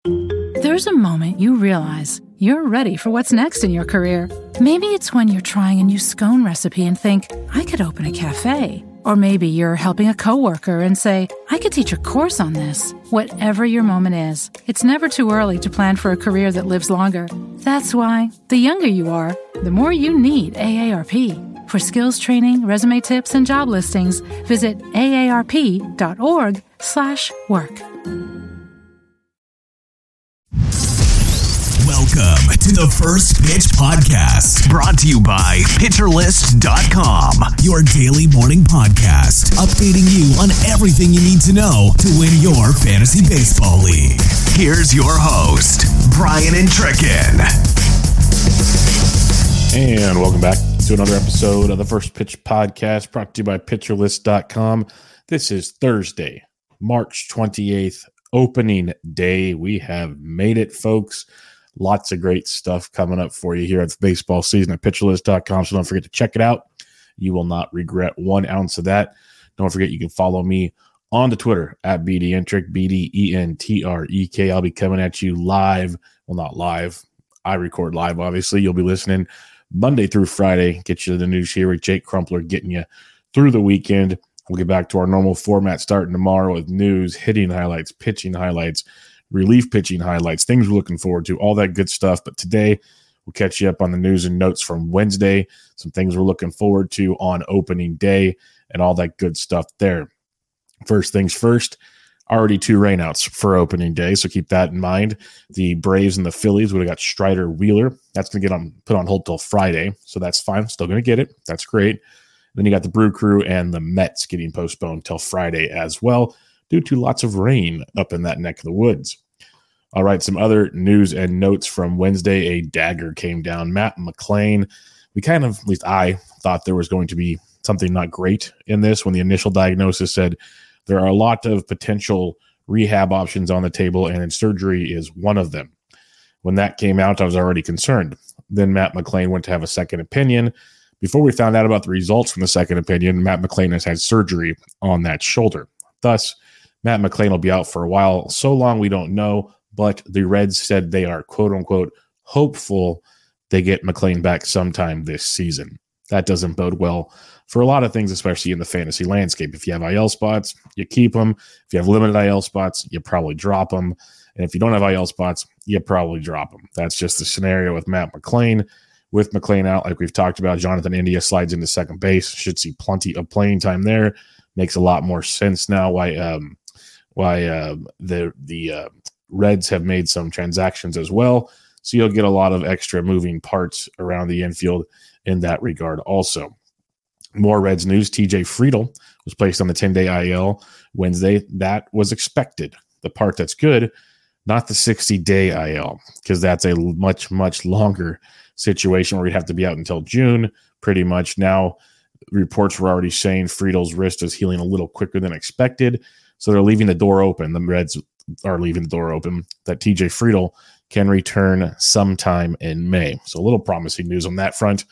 There's a moment you realize you're ready for what's next in your career. Maybe it's when you're trying a new scone recipe and think, I could open a cafe. Or maybe you're helping a coworker and say, I could teach a course on this. Whatever your moment is, it's never too early to plan for a career that lives longer. That's why, the younger you are, the more you need AARP. For skills training, resume tips, and job listings, visit aarp.org/work. Welcome to the First Pitch Podcast, brought to you by PitcherList.com, your daily morning podcast, updating you on everything you need to know to win your fantasy baseball league. Here's your host, Brian Entrekin. And welcome back to another episode of the First Pitch Podcast, brought to you by PitcherList.com. This is Thursday, March 28th, opening day. We have made it, folks. Lots of great stuff coming up for you here at the baseball season at PitcherList.com, so don't forget to check it out. You will not regret 1 ounce of that. Don't forget you can follow me on the Twitter at BDentrek, BDENTREK. I'll be coming at you live. Well, not live. I record live, obviously. You'll be listening Monday through Friday. Get you the news here with Jake Crumpler, getting you through the weekend. We'll get back to our normal format starting tomorrow with news, hitting highlights, pitching highlights, relief pitching highlights, things we're looking forward to, all that good stuff. But today, we'll catch you up on the news and notes from Wednesday, some things we're looking forward to on opening day, and all that good stuff there. First things first, already 2 rainouts for opening day, so keep that in mind. The Braves and the Phillies, we got Strider Wheeler. That's going to get put on hold till Friday, so that's fine. Still going to get it. That's great. Then you got the Brew Crew and the Mets getting postponed till Friday as well, due to lots of rain up in that neck of the woods. All right, some other news and notes from Wednesday. A dagger came down. Matt McLain, at least I thought there was going to be something not great in this when the initial diagnosis said there are a lot of potential rehab options on the table and surgery is one of them. When that came out, I was already concerned. Then Matt McLain went to have a second opinion. Before we found out about the results from the second opinion, Matt McLain has had surgery on that shoulder. Thus, Matt McLain will be out for a while. So long, we don't know. But the Reds said they are, quote-unquote, hopeful they get McLain back sometime this season. That doesn't bode well for a lot of things, especially in the fantasy landscape. If you have IL spots, you keep them. If you have limited IL spots, you probably drop them. And if you don't have IL spots, you probably drop them. That's just the scenario with Matt McLain. With McLain out, like we've talked about, Jonathan India slides into second base. Should see plenty of playing time there. Makes a lot more sense now why the Reds have made some transactions as well, so you'll get a lot of extra moving parts around the infield in that regard also. More Reds news, TJ Friedl was placed on the 10-day IL Wednesday. That was expected. The part that's good, not the 60-day IL, because that's a much, much longer situation where he'd have to be out until June, pretty much. Now, reports were already saying Friedl's wrist is healing a little quicker than expected, so they're leaving the door open. The Reds are leaving the door open that TJ Friedl can return sometime in May. So a little promising news on that front.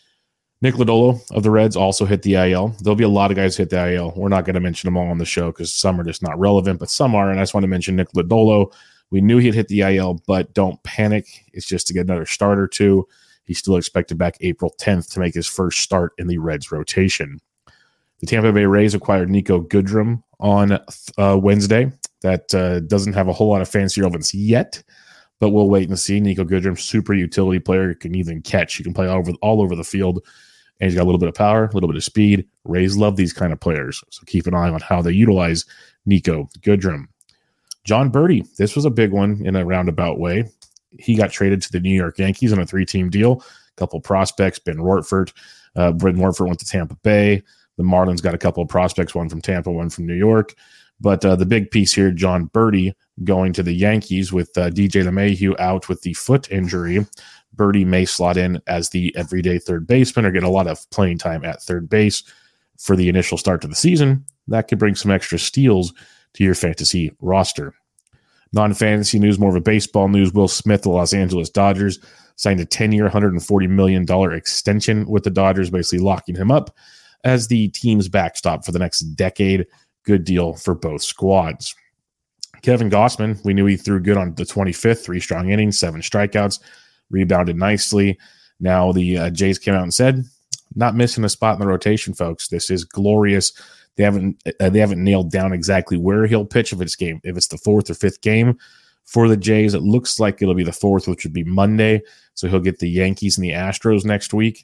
Nick Lodolo of the Reds also hit the IL. There'll be a lot of guys hit the IL. We're not going to mention them all on the show because some are just not relevant, but some are. And I just want to mention Nick Lodolo. We knew he'd hit the IL, but don't panic. It's just to get another start or two. He's still expected back April 10th to make his first start in the Reds rotation. The Tampa Bay Rays acquired Niko Goodrum on Wednesday. That doesn't have a whole lot of fancy relevance yet, but we'll wait and see. Niko Goodrum, super utility player, can even catch. He can play all over the field, and he's got a little bit of power, a little bit of speed. Rays love these kind of players, so keep an eye on how they utilize Niko Goodrum. John Birdie, this was a big one in a roundabout way. He got traded to the New York Yankees on a 3-team deal. A couple prospects, Ben Rortford. Brent Rortford went to Tampa Bay. The Marlins got a couple of prospects, one from Tampa, one from New York. But the big piece here, John Birdie going to the Yankees with DJ LeMahieu out with the foot injury. Birdie may slot in as the everyday third baseman or get a lot of playing time at third base for the initial start to the season. That could bring some extra steals to your fantasy roster. Non-fantasy news, more of a baseball news. Will Smith, the Los Angeles Dodgers, signed a 10-year, $140 million extension with the Dodgers, basically locking him up as the team's backstop for the next decade. Good deal for both squads. Kevin Gausman, we knew he threw good on the 25th, 3 strong innings, 7 strikeouts, rebounded nicely. Now the Jays came out and said, not missing a spot in the rotation, folks. This is glorious. They haven't nailed down exactly where he'll pitch if it's the 4th or 5th game for the Jays. It looks like it'll be the 4th, which would be Monday. So he'll get the Yankees and the Astros next week.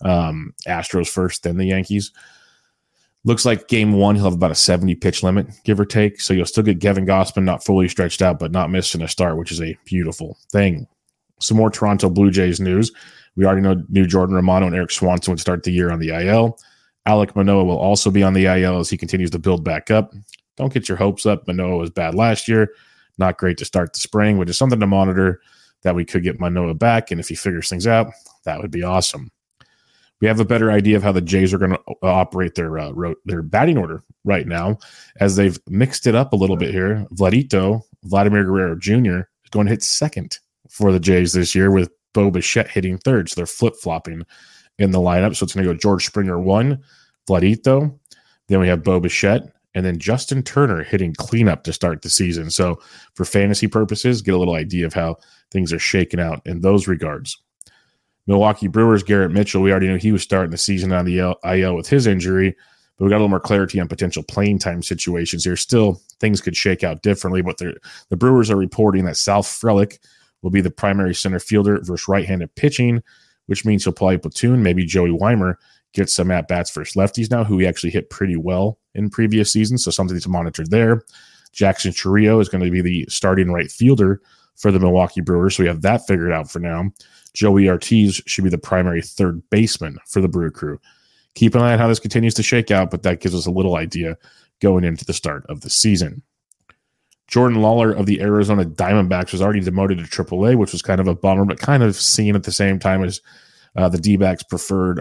Astros first, then the Yankees. Looks like game 1, he'll have about a 70 pitch limit, give or take. So you'll still get Kevin Gausman not fully stretched out, but not missing a start, which is a beautiful thing. Some more Toronto Blue Jays news. We already knew Jordan Romano and Eric Swanson would start the year on the IL. Alek Manoah will also be on the IL as he continues to build back up. Don't get your hopes up. Manoah was bad last year. Not great to start the spring, which is something to monitor, that we could get Manoah back. And if he figures things out, that would be awesome. We have a better idea of how the Jays are going to operate their batting order right now, as they've mixed it up a little bit here. Vladimir Guerrero Jr. is going to hit second for the Jays this year, with Bo Bichette hitting third. So they're flip-flopping in the lineup. So it's going to go George Springer 1, Vladito. Then we have Bo Bichette, and then Justin Turner hitting cleanup to start the season. So for fantasy purposes, get a little idea of how things are shaking out in those regards. Milwaukee Brewers, Garrett Mitchell, we already knew he was starting the season on the IL with his injury, but we got a little more clarity on potential playing time situations here. Still, things could shake out differently, but the Brewers are reporting that Sal Frelick will be the primary center fielder versus right-handed pitching, which means he'll probably platoon. Maybe Joey Weimer gets some at-bats versus lefties now, who he actually hit pretty well in previous seasons, so something to monitor there. Jackson Chourio is going to be the starting right fielder for the Milwaukee Brewers, so we have that figured out for now. Joey Ortiz should be the primary third baseman for the Brew Crew. Keep an eye on how this continues to shake out, but that gives us a little idea going into the start of the season. Jordan Lawler of the Arizona Diamondbacks was already demoted to AAA, which was kind of a bummer, but kind of seen at the same time as the D-backs preferred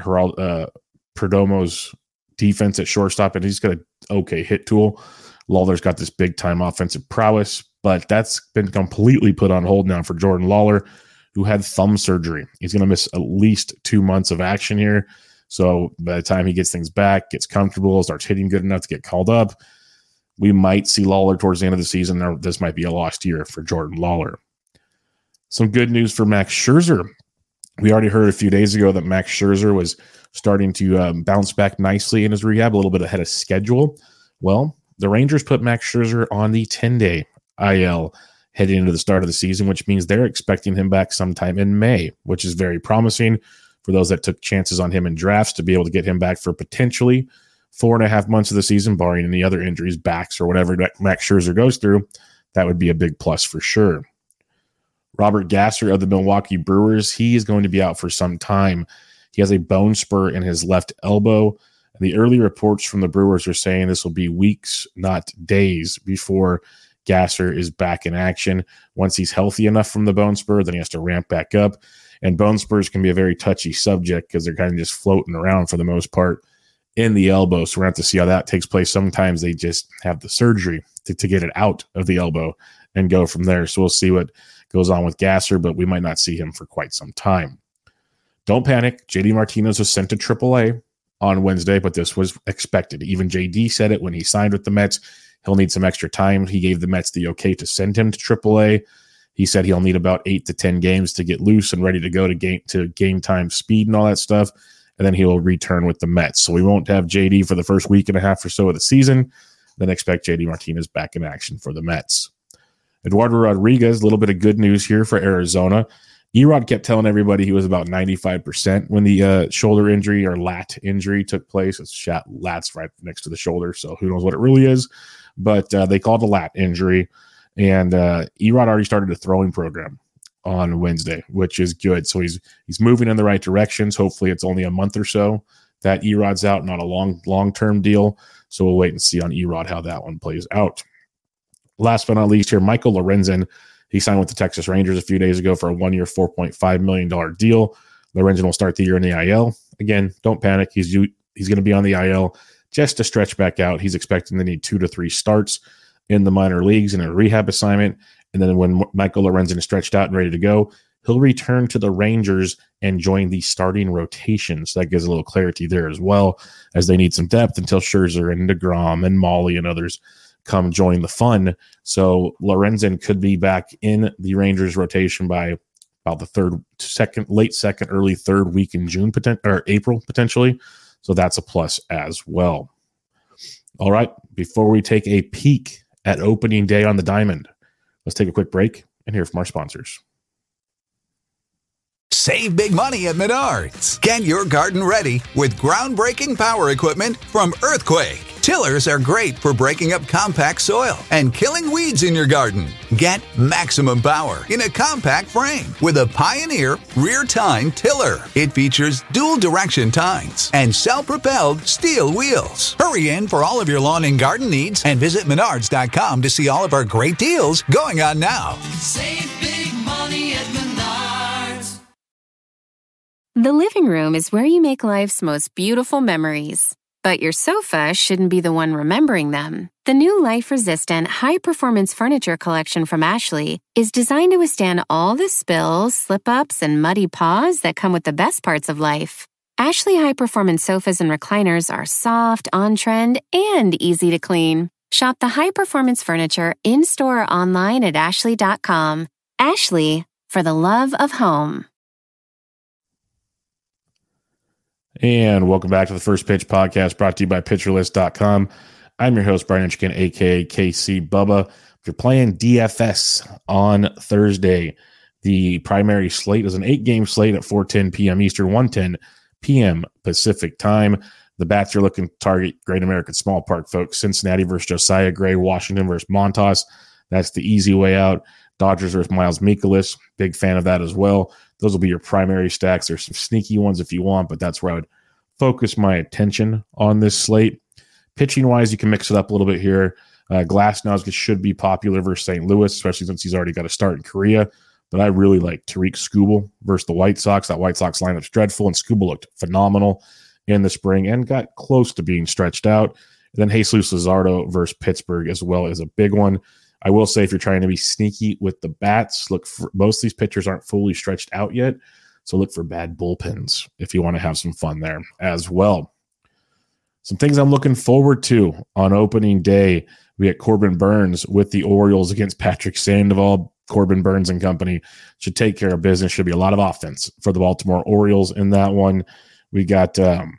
Perdomo's defense at shortstop, and he's got an okay hit tool. Lawler's got this big-time offensive prowess, but that's been completely put on hold now for Jordan Lawler, who had thumb surgery. He's going to miss at least 2 months of action here. So by the time he gets things back, gets comfortable, starts hitting good enough to get called up, we might see Lawler towards the end of the season. Or this might be a lost year for Jordan Lawler. Some good news for Max Scherzer. We already heard a few days ago that Max Scherzer was starting to bounce back nicely in his rehab, a little bit ahead of schedule. Well, the Rangers put Max Scherzer on the 10-day IL heading into the start of the season, which means they're expecting him back sometime in May, which is very promising for those that took chances on him in drafts to be able to get him back for potentially 4.5 months of the season, barring any other injuries, backs, or whatever Max Scherzer goes through. That would be a big plus for sure. Robert Gasser of the Milwaukee Brewers, he is going to be out for some time. He has a bone spur in his left elbow. The early reports from the Brewers are saying this will be weeks, not days, before Gasser is back in action. Once he's healthy enough from the bone spur, then he has to ramp back up. And bone spurs can be a very touchy subject because they're kind of just floating around for the most part in the elbow. So we're going to have to see how that takes place. Sometimes they just have the surgery to get it out of the elbow and go from there. So we'll see what goes on with Gasser, but we might not see him for quite some time. Don't panic. JD Martinez was sent to AAA on Wednesday, but this was expected. Even JD said it when he signed with the Mets. He'll need some extra time. He gave the Mets the okay to send him to AAA. He said he'll need about 8 to 10 games to get loose and ready to go to game time speed and all that stuff, and then he will return with the Mets. So we won't have JD for the first week and a half or so of the season, then expect JD Martinez back in action for the Mets. Eduardo Rodriguez, a little bit of good news here for Arizona. Erod kept telling everybody he was about 95% when the shoulder injury or lat injury took place. It's lat's right next to the shoulder, so who knows what it really is. But they called it a lat injury, and Erod already started a throwing program on Wednesday, which is good. So he's moving in the right directions. Hopefully it's only a month or so that Erod's out, not a long-term deal. So we'll wait and see on Erod how that one plays out. Last but not least here, Michael Lorenzen. He signed with the Texas Rangers a few days ago for a 1-year, $4.5 million deal. Lorenzen will start the year in the IL. Again, don't panic. He's going to be on the IL just to stretch back out. He's expecting to need 2 to 3 starts in the minor leagues in a rehab assignment. And then when Michael Lorenzen is stretched out and ready to go, he'll return to the Rangers and join the starting rotation. So that gives a little clarity there as well, as they need some depth until Scherzer and DeGrom and Molly and others come join the fun. So Lorenzen could be back in the Rangers rotation by about the late second, early third week in April potentially. So that's a plus as well. All right, before we take a peek at opening day on the diamond, let's take a quick break and hear from our sponsors. Save big money at Menards. Get your garden ready with groundbreaking power equipment from Earthquake. Tillers are great for breaking up compact soil and killing weeds in your garden. Get maximum power in a compact frame with a Pioneer rear tine tiller. It features dual direction tines and self-propelled steel wheels. Hurry in for all of your lawn and garden needs and visit Menards.com to see all of our great deals going on now. Save big money at Menards. The living room is where you make life's most beautiful memories. But your sofa shouldn't be the one remembering them. The new life-resistant, high-performance furniture collection from Ashley is designed to withstand all the spills, slip-ups, and muddy paws that come with the best parts of life. Ashley high-performance sofas and recliners are soft, on-trend, and easy to clean. Shop the high-performance furniture in-store or online at ashley.com. Ashley, for the love of home. And welcome back to the First Pitch Podcast, brought to you by PitcherList.com. I'm your host, Brian Hitchkin, a.k.a. KC Bubba. If you're playing DFS on Thursday, the primary slate is an 8-game slate at 4:10 p.m. Eastern, 1:10 p.m. Pacific time. The bats are looking to target Great American Small Park folks. Cincinnati versus Josiah Gray, Washington versus Montas. That's the easy way out. Dodgers versus Miles Mikolas. Big fan of that as well. Those will be your primary stacks. There's some sneaky ones if you want, but that's where I would focus my attention on this slate. Pitching-wise, you can mix it up a little bit here. Glasnow should be popular versus St. Louis, especially since he's already got a start in Korea. But I really like Tariq Skubal versus the White Sox. That White Sox lineup's dreadful, and Skubal looked phenomenal in the spring and got close to being stretched out. And then Jesus Luzardo versus Pittsburgh as well is a big one. I will say if you're trying to be sneaky with the bats, look for most of these pitchers aren't fully stretched out yet. So look for bad bullpens if you want to have some fun there as well. Some things I'm looking forward to on opening day. We get Corbin Burns with the Orioles against Patrick Sandoval. Corbin Burns and company should take care of business. Should be a lot of offense for the Baltimore Orioles in that one. We got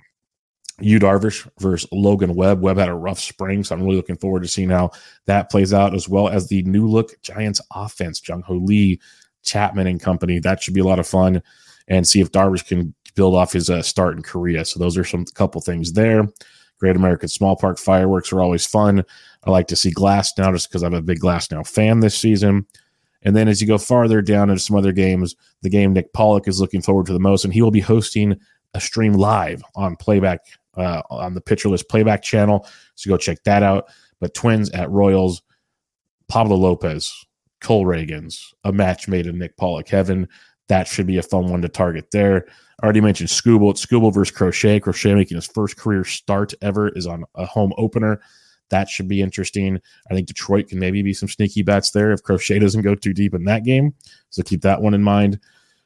Yu Darvish versus Logan Webb. Webb had a rough spring, so I'm really looking forward to seeing how that plays out, as well as the new look Giants offense, Jung-Ho Lee, Chapman and company. That should be a lot of fun, and see if Darvish can build off his start in Korea. So those are some couple things there. Great American Small Park fireworks are always fun. I like to see Glasnow just because I'm a big Glasnow fan this season. And then as you go farther down into some other games, the game Nick Pollock is looking forward to the most, and he will be hosting a stream live on playback on the Pitcher List playback channel. So go check that out. But Twins at Royals, Pablo Lopez, Cole Reagans, a match made in Nick Pollock heaven. That should be a fun one to target there. I already mentioned Skubal. It's Skubal versus Crochet. Crochet making his first career start ever is on a home opener. That should be interesting. I think Detroit can maybe be some sneaky bets there if Crochet doesn't go too deep in that game. So keep that one in mind.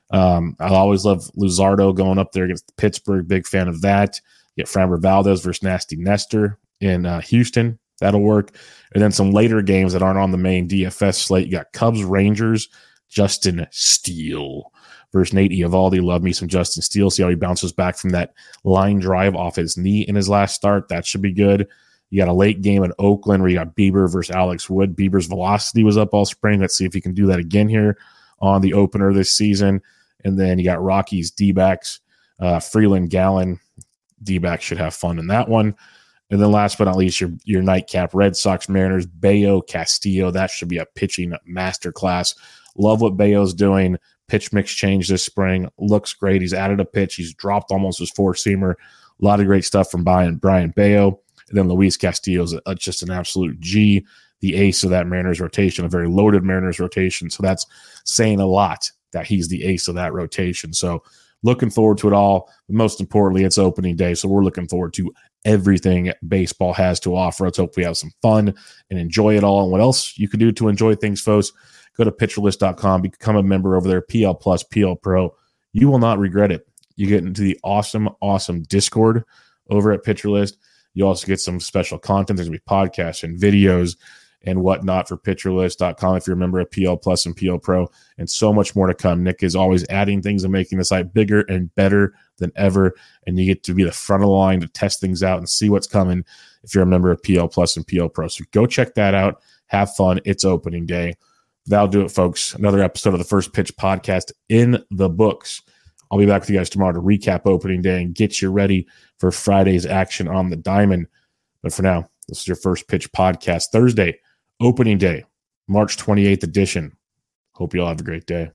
I always love Luzardo going up there against Pittsburgh. Big fan of that. Get Framber Valdez versus Nasty Nestor in Houston. That'll work. And then some later games that aren't on the main DFS slate. You got Cubs Rangers, Justin Steele versus Nate Eovaldi. Love me some Justin Steele. See how he bounces back from that line drive off his knee in his last start. That should be good. You got a late game in Oakland where you got Bieber versus Alex Wood. Bieber's velocity was up all spring. Let's see if he can do that again here on the opener this season. And then you got Rockies D-backs, Freeland, Gallen. D-backs should have fun in that one. And then last but not least, your nightcap Red Sox, Mariners, Bayo, Castillo. That should be a pitching masterclass. Love what Bayo's doing. Pitch mix change this spring. Looks great. He's added a pitch. He's dropped almost his four-seamer. A lot of great stuff from Brian Bayo. And then Luis Castillo's just an absolute G, the ace of that Mariners rotation, a very loaded Mariners rotation. So that's saying a lot that he's the ace of that rotation. So looking forward to it all. But most importantly, it's opening day. So we're looking forward to everything baseball has to offer. Let's hope we have some fun and enjoy it all. And what else you can do to enjoy things, folks, go to PitcherList.com, become a member over there, PL Plus, PL Pro. You will not regret it. You get into the awesome Discord over at PitcherList. You also get some special content. There's going to be podcasts and videos and whatnot for PitcherList.com if you're a member of PL Plus and PL Pro, and so much more to come. Nick is always adding things and making the site bigger and better than ever, and you get to be the front of the line to test things out and see what's coming if you're a member of PL Plus and PL Pro. So go check that out. Have fun. It's opening day. That'll do it, folks. Another episode of the First Pitch Podcast in the books. I'll be back with you guys tomorrow to recap opening day and get you ready for Friday's action on the diamond. But for now, this is your First Pitch Podcast, Thursday, opening day, March 28th edition. Hope you all have a great day.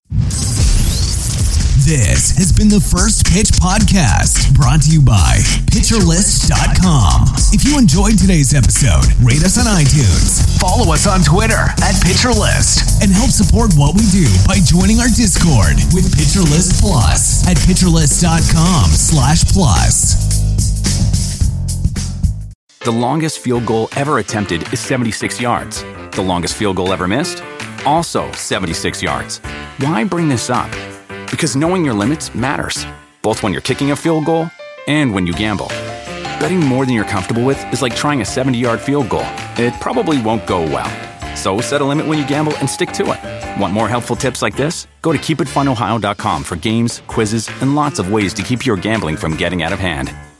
This has been the First Pitch Podcast, brought to you by PitcherList.com. If you enjoyed today's episode, rate us on iTunes, follow us on Twitter @PitcherList, and help support what we do by joining our Discord with PitcherList Plus at PitcherList.com/plus. The longest field goal ever attempted is 76 yards. The longest field goal ever missed? Also 76 yards. Why bring this up? Because knowing your limits matters, both when you're kicking a field goal and when you gamble. Betting more than you're comfortable with is like trying a 70-yard field goal. It probably won't go well. So set a limit when you gamble and stick to it. Want more helpful tips like this? Go to keepitfunohio.com for games, quizzes, and lots of ways to keep your gambling from getting out of hand.